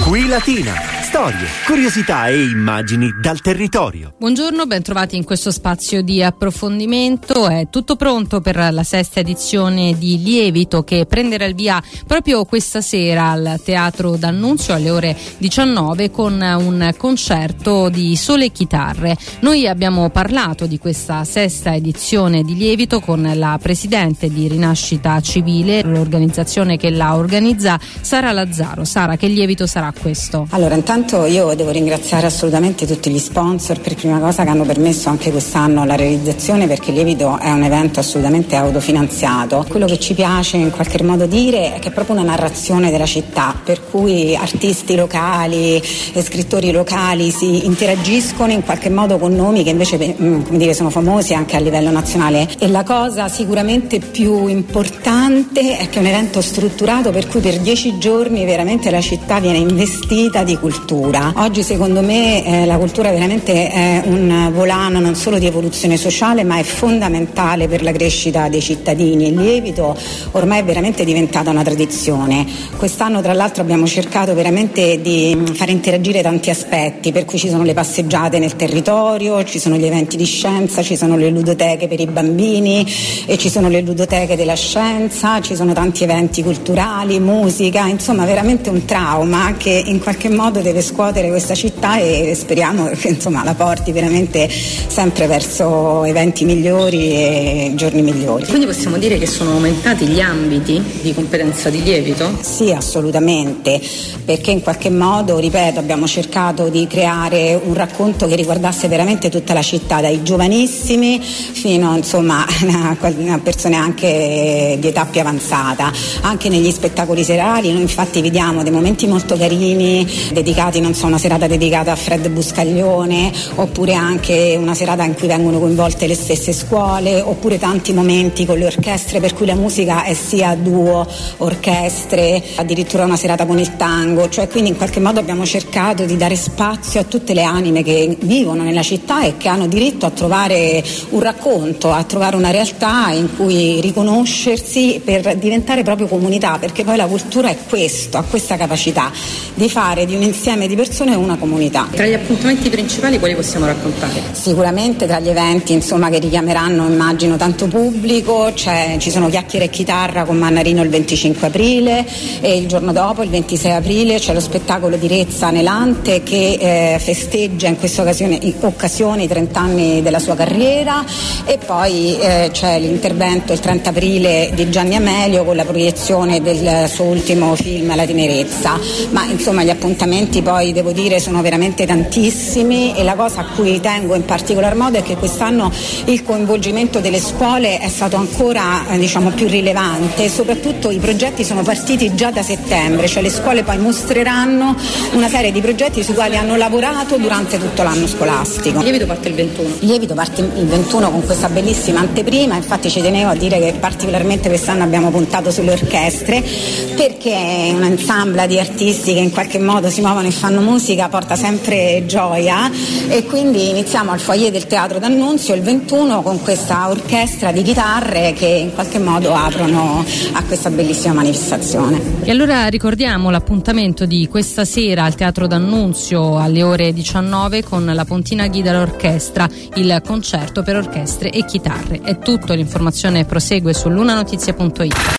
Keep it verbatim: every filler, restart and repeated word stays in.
Qui Latina, storie, curiosità e immagini dal territorio. Buongiorno, ben trovati in questo spazio di approfondimento. È tutto pronto per la sesta edizione di Lievito, che prenderà il via proprio questa sera al Teatro D'Annunzio alle ore diciannove con un concerto di sole e chitarre. Noi abbiamo parlato di questa sesta edizione di Lievito con la presidente di Rinascita Civile, l'organizzazione che la organizza, Sara Lazzaro. Sara, che lievito sarà questo? Allora, intanto io devo ringraziare assolutamente tutti gli sponsor per prima cosa che hanno permesso anche quest'anno la realizzazione, perché Lievito è un evento assolutamente autofinanziato. Quello che ci piace in qualche modo dire è che è proprio una narrazione della città, per cui artisti locali e scrittori locali si interagiscono in qualche modo con nomi che invece come dire, sono famosi anche a livello nazionale. E la cosa sicuramente più importante è che è un evento strutturato per cui per dieci giorni veramente la città viene investita di cultura. Oggi secondo me eh, la cultura veramente è un volano non solo di evoluzione sociale, ma è fondamentale per la crescita dei cittadini. Il Lievito ormai è veramente diventata una tradizione. Quest'anno tra l'altro abbiamo cercato veramente di fare interagire tanti aspetti, per cui ci sono le passeggiate nel territorio, ci sono gli eventi di scienza, ci sono le ludoteche per i bambini e ci sono le ludoteche della scienza, ci sono tanti eventi culturali, musica, insomma veramente un trauma che in qualche modo deve scuotere questa città e speriamo che insomma la porti veramente sempre verso eventi migliori e giorni migliori. Quindi possiamo dire che sono aumentati gli ambiti di competenza di Lievito? Sì, assolutamente, perché in qualche modo, ripeto, abbiamo cercato di creare un racconto che riguardasse veramente tutta la città, dai giovanissimi fino insomma a persone anche di età più avanzata. Anche negli spettacoli serali noi infatti vediamo dei momenti molto carini dedicati, non so, una serata dedicata a Fred Buscaglione, oppure anche una serata in cui vengono coinvolte le stesse scuole, oppure tanti momenti con le orchestre, per cui la musica è sia duo, orchestre, addirittura una serata con il tango, cioè quindi in qualche modo abbiamo cercato di dare spazio a tutte le anime che vivono nella città e che hanno diritto a trovare un racconto, a trovare una realtà in cui riconoscersi per diventare proprio comunità, perché poi la cultura è questo, ha questa capacità di fare di un insieme di persone una comunità. Tra gli appuntamenti principali quali possiamo raccontare? Sicuramente tra gli eventi insomma che richiameranno immagino tanto pubblico, cioè, ci sono chiacchiere e chitarra con Mannarino il venticinque aprile e il giorno dopo il ventisei aprile c'è lo spettacolo di Rezza Nelante che eh, festeggia in questa occasione, in occasione i trenta anni della sua carriera, e poi eh, c'è l'intervento il trenta aprile di Gianni Amelio con la proiezione del suo ultimo film La tenerezza. Ma insomma gli appuntamenti poi devo dire sono veramente tantissimi, e la cosa a cui tengo in particolar modo è che quest'anno il coinvolgimento delle scuole è stato ancora eh, diciamo più rilevante, e soprattutto i progetti sono partiti già da settembre, cioè le scuole poi mostreranno una serie di progetti sui quali hanno lavorato durante tutto l'anno scolastico. Lievito parte il ventuno. Lievito parte il ventuno con questa bellissima anteprima, infatti ci tenevo a dire che particolarmente quest'anno abbiamo puntato sulle orchestre, perché un ensemble di artisti che in qualche modo si muovono e fanno musica porta sempre gioia, e quindi iniziamo al foyer del Teatro D'Annunzio il ventuno con questa orchestra di chitarre che in qualche modo aprono a questa bellissima manifestazione. E allora ricordiamo l'appuntamento di questa sera al Teatro D'Annunzio alle ore diciannove con la Pontina Guida l'Orchestra, il concerto per orchestre e chitarre. È tutto, l'informazione prosegue su lunanotizia punto it.